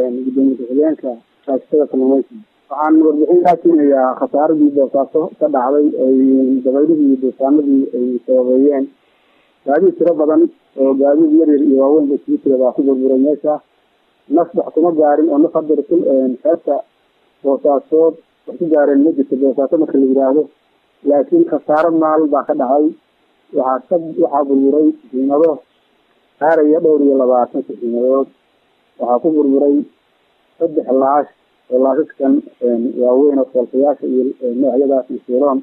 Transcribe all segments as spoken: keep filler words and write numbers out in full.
gudoomiye ku-xigeenka raashada kalluumaysiga waxaan warbixin kaa siinayaa khasaaradii boosaaso ka dhacday ay dabaylihii iyo duufaanadii ay sababeeyeen gaadiid tiro badan oo gaadiid yaryar iyo waaweynba isugu jira baa ku burburay meesha nasbax kuma gaarin oo naf hadda xeebta boosaasood wax ku gaareen ma jirto boosaaso marka la yidhaahdo laakiin khasaaro maal baa ka dhacay waxaa waxaa burburay qiimado gaaraya dhowr iyo labaatan qiimadood waxaa ku burburay saddex laash oo laashaskan waaweyn oo foolkayaasha iyo noocyadaas iyo siiroon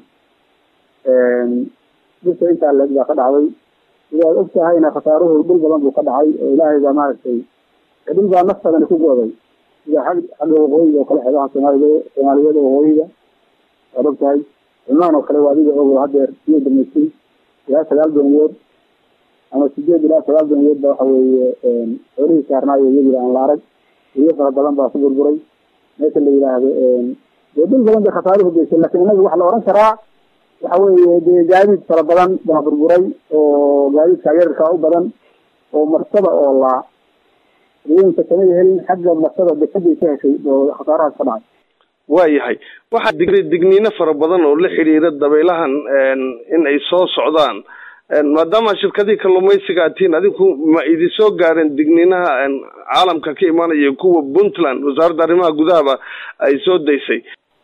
dhibta intaa leeg baa ka dhacday sidaad og tahayna khasaaruhu dhul badan buu ka dhacay oo ilaahay baa maaragtay dhul baa naftadani ku gooday sida xagga waqooyiga oo kale xeebaha soomaalida soomaaliyada waqooyiga waad og tahay cumaan oo kale waa adiga og hadeer sii damaysay ilaa sagaal doniyood ama sideed ilaa sagaal doniyood ba waxa weeye xoolihii saarnaayo iyagii aan la arag iyo fara badan baa ku burburay meesha la yidhaahdo dee dhul badan bay khasaaruhu geysay laakiin inaga waxa la oran karaa waxa weeye dee gaadiid fara badan baa burburay oo gaadiidka yararkaa u badan oo marsada oo la weynka kama helin xagga marsada dekeday ka heshay oo khasaarahaas ka dhacay waayahay waxaa digray digniino fara badan oo la xiriira dabaylahan in ay soo socdaan maadaama shirkadii kalluumaysiga atiin adinku ma idin soo gaareen digniinaha caalamka ka imaanaya kuwa Puntland wasaaradda arrimaha gudahaba ay soo daysay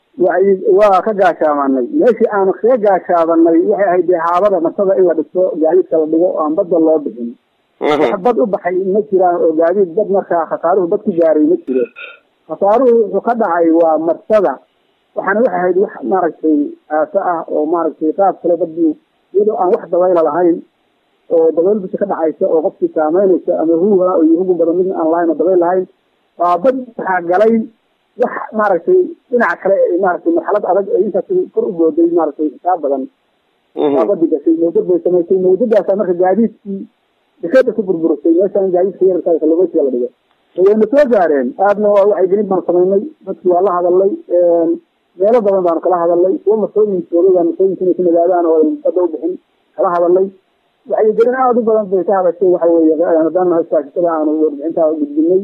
waa ka gaashaamanay meeshii aanu kaga gaashaabanay waxay ahayd haabada marsada in la dhiso gaadiidka la dhigo aan badda loo bixin wax bad u baxay ma jiraan oo gaadiid bad markaa khasaaruhu bad ku gaaray ma jiro khasaaruhu wuxuu ka dhacay waa marsada waxaana waxay ahayd wax maaragtay aasa ah oo maaragtay qaab kale badii iyadoo aan wax dabayla lahayn oo dabayl bisha ka dhacaysa oo qofkii saameynaysa ama huuga iyo hugu badan mid aan lahayn oo dabayl lahayn waa bad waxaa galay wax maaragtay dhinaca kale maaragtay marxalad adag ay intaas kor u gooday maaragtay xisaab badan waa badi gashay mawjad bay samaysay mawjadaasa marka gaadiidkii dekeda ku burburasay meeshaan gaadiidka yararkaa kalluumaysiga la dhigo wayna soo gaareen aadna waxay gelin baan samaynay dadkii waa la hadalay meelo badan baanu kala hadalay kuwa masooyinkoodaan masooyinka inay ku nagaadaan oo badda u bixin kala hadalay waxay gelin aada u badan bay ka hadashay waxa weeye haddaan iskaashatada aanu warbixintaa gudbinay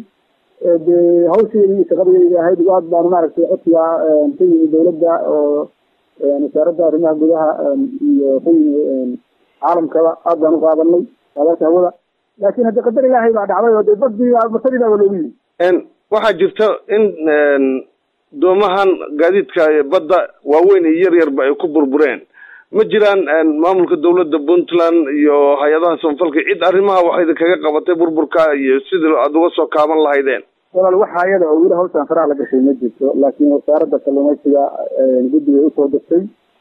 dee hawsheedii iyo shaqadeedii ahayd aad baanu maaragtay codsiga ka yimi dawladda oo wasaaradda arrimaha gudaha iyo ka yimi caalamkaba aad baan u qaadanay saadaasha hawada laakiin hadda qadar ilaahay baa dhacday oo dee badii marsadiibaa loogu yimi waxaa jirta in doomahan gaadiidka badda waaweyn iyo yar yarba ay ku burbureen ma jiraan maamulka dawladda Puntland iyo hay-adaha samafalka cid arrimaha waxay kaga qabatay burburka iyo sidii aad uga soo kaaban lahaydeen walaal waxa ayada oo wili hawshan faraha la gashay ma jirto laakiin wasaaradda kalluumaysiga guddiga u soo degtay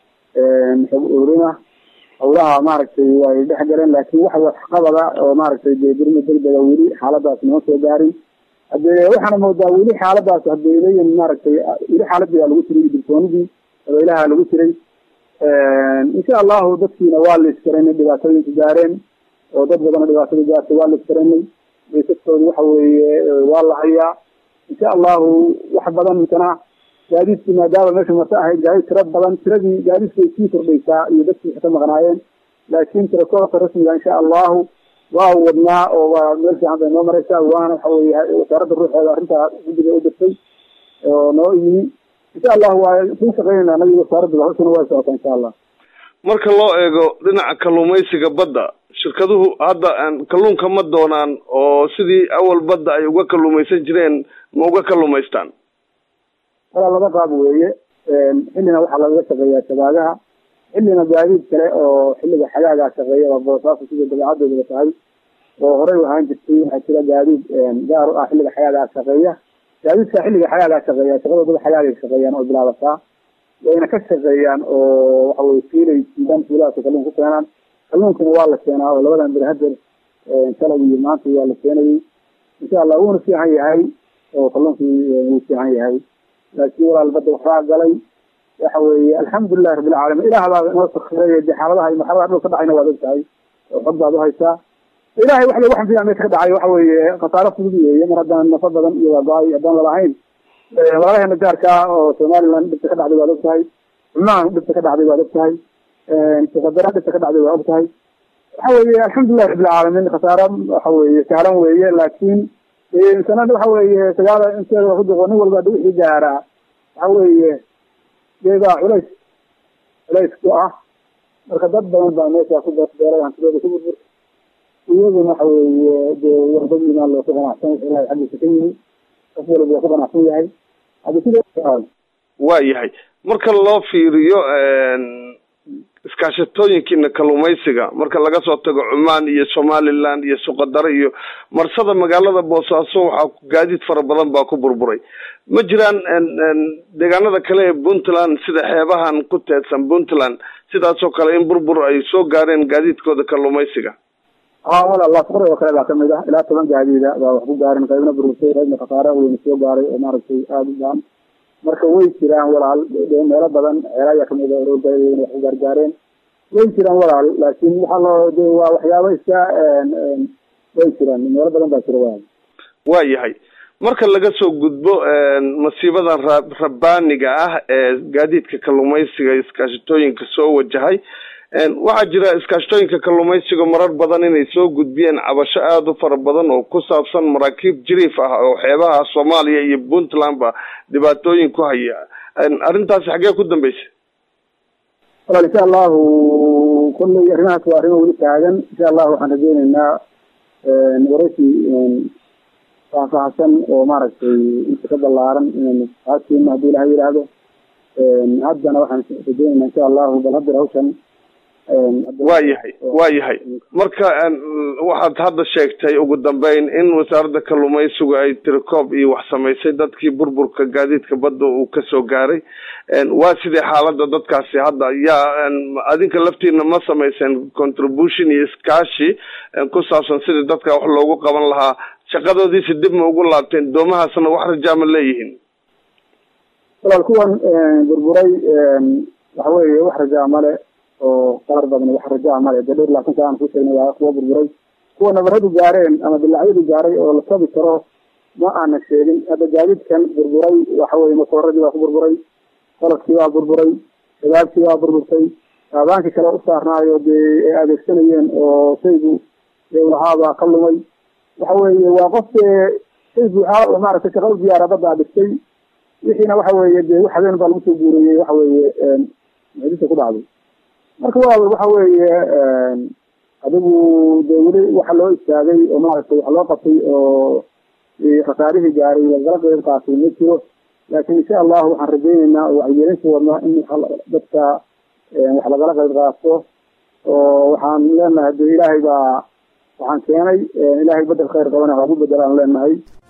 ururina hawlaha maaragtay way dhex galeen laakiin wax wax qabada oo maaragtay dee gurma degdega wili xaaladaas noo soo gaarin hadee waxaana moodaa weli xaaladaas hadee leeyihin maaragtay weli xaaladii waa lagu jiray dirsoonidii dabaylaha lagu jiray insha allahu dadkiina waa la iskaranay dhibaatooyinka gaareen oo dad badana dhibaatada gaartay waa la iskaranay baysaskoodi waxa weeye waa la hayaa insha allahu wax badan intana gaadiidkii maadaama meesha marta ahayd gaadiid tira badan tiradii gaadiidkay sii kordhaysaa iyo dadkii ka maqnaayeen laakiin tira koobka rasmiga insha allahu waa wadnaa oo waa meel fiican bay noo maraysaa waana waxa weeye wasaaradda ruuxeeda arrintaa guddiga u dirtay oo noo yimi insha allah waa ku shaqeynayna anaga wasaaradda hawshana waa socotaa insha allah marka loo eego dhinaca kalluumaysiga badda shirkaduhu hadda kalluunka ma doonaan oo sidii awal badda ay uga kalluumaysan jireen ma uga kalluumaystaan walaa laba qaab weeye xillina waxaa lagaga shaqeeyaa shabaagaha xillina gaadiid kale oo xilliga xagaagaa shaqeeya waa boosaaso sida dabeecadooda tahay oo horey u ahaan jirtay waxaa jira gaadiid gaar u ah xilliga xagaagaa shaqeeya gaadiidka xilliga xagaagaa shaqeeya shaqadooda xagaagay shaqeeyaan oo bilaabataa wayna ka shaqeeyaan oo waxa weye fiilay siidaan fiilahaas kalluun ku keenaan kalluunkana waa la keenaa oo labadan bir hadeer shalay iyo maanta waa la keenayay insha allah wuuna fiican yahay oo kalluunkii wuu fiican yahay laakiin walaal badda waxbaa galay waxa weeye alxamdulilahi rabbil caalamiin ilaah baa noo sakhiray dee xaaladaha iyo marxaladaha dhul ka dhacayna waad og tahay oo xog baad u haysaa ilahay wax lagu xamdiyaa meesha ka dhacay waxa weeye khasaaro fudud weeye mar haddaan nafa badan iyo waago-ay haddaan lalahayn walaalaheena gaarka oo somaliland dhibta ka dhacday waad og tahay cumaan dhibta ka dhacday waad og tahay sukadara dhibta ka dhacday waa og tahay waxa weeye alxamdulilahi rabbil caalamiin khasaaro waxa weeye sahlan weeye laakiin sanada waxa weeye sagaal inteeda ku duqo nin walba wixii gaaraa waxa weeye deegaa culays culays ku ah marka dad badan baa meesha ku beeray hantidooda ku burbur iyaguna waxa weeye dee warbadina loo ku ganacsan ilaahay xaggiisa ka yimi qof walba ku ganacsan yahay hada sidoo waa yahay marka loo fiiriyo iskaashatooyinkiina kalluumaysiga marka laga soo tago Cumaan iyo Somaliland iyo Suqadar iyo marsada magaalada Boosaaso waxa gaadiid fara badan baa ku burburay ma jiraan deegaanada kale ee Puntland sida xeebahan ku teedsan Puntland sidaas oo kale in burbur ay soo gaareen gaadiidkooda kalluumaysiga aa wala la faqro oo kale baa kamid ah ilaa toban gaadiida baa wax ku gaareen qaybna burbursay qaybna khasaare weyn soo gaaray oo maaragtay aad u baan marka way jiraan walaal meelo badan ceelaya kamid ah oo dayeen wax u gargaareen way jiraan walaal laakiin waxa loo waa waxyaabo iska way jiraan meelo badan baa jira walaal waa yahay marka laga soo gudbo masiibada rabbaaniga ah ee gaadiidka kalluumaysiga iskaashatooyinka soo wajahay waxa jira iskaashatooyinka kalluumaysiga marar badan inay soo gudbiyeen cabasho aad u fara badan oo ku saabsan maraakiib jiriif ah oo xeebaha Soomaaliya iyo Puntland ba dhibaatooyin ku haya arintaas xagee ku dambeysay walaal insha Allah kullu arrimahaas waa arrimo wali taagan insha Allah waxaan rajaynaynaa waraysi faahfaahsan oo maaragtay inta ka balaaran in haddii hadii la yiraahdo haddana waxaan rajaynaynaa insha Allah bal hadda hawshan waayahay waayahay marka waxaad hadda sheegtay ugu dambeyn in wasaaradda kalluumaysigu ay tirkoob iyo wax samaysay dadkii burburka gaadiidka badda uu ka soo gaaray waa sidee xaaladda dadkaasi hadda yaa adinka laftiina ma samayseen contribution iyo iskaashi ku saabsan sidii dadka wax loogu qaban lahaa shaqadoodiisi dib ma ugu laabteen doomahaasna wax rajaa ma leeyihiin walaal kuwan burburay waxa weeye wax rajaa male oo qaar badan wax rajaa male dadheer laakiin aan ku sheegnay waa kuwa burburay kuwa nabaradu gaareen ama bilacyadu gaaray oo la sabi karo ma aan sheegin hada gaadiidkan burburay waxa weeye motooradii waa ku burburay qalabkii waa burburay shabaabkii waa burburtay aabaankii kale u saarnaayo dee ay adeegsanayeen oo shaygu dowlahaaba ka lumay waxa weeye waa qof shay buuxa oo maaragtay shaqada diyaarada dhigtay wixiina waxa weeye dee wax habeen baa lagu soo guuriyey waxa weeye meesha ku dhacday marka waa waxa weeye adigu dee weli waxa loo istaagay oo maaragtay wax loo qabtay oo khasaarihii gaaray lagala qeyb qaatay ma jiro laakiin insha Allah waxaan rajaynaynaa oo wacyigelinta wadnaa in dadka wax lagala qeyb qaato oo waxaan leenahay dee ilaahay baa waxaan keenay ilaahay bedel khayr qabana ugu bedelaan leenahay